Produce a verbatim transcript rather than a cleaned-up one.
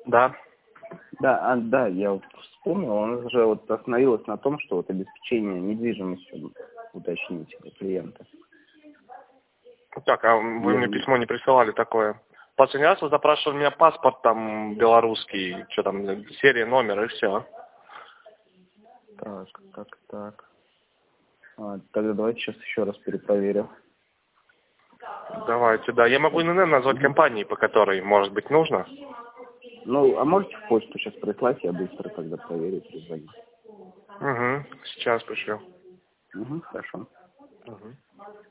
Да. Да, а, да, я вот вспомнил, он же вот остановилась на том, что вот обеспечение недвижимостью уточнить для клиента. Так, а вы Я... мне письмо не присылали такое? Последний раз вы запрашивали у меня паспорт там белорусский, что там, серия, номер и все. Так, так, так. А, тогда давайте сейчас еще раз перепроверю. Давайте, да. Я могу эн эн эн назвать компании, по которой, может быть, нужно. Ну, а можете в почту сейчас прислать, я быстро тогда проверю, перезвоню. Угу, сейчас пришлю. Угу, хорошо. Угу.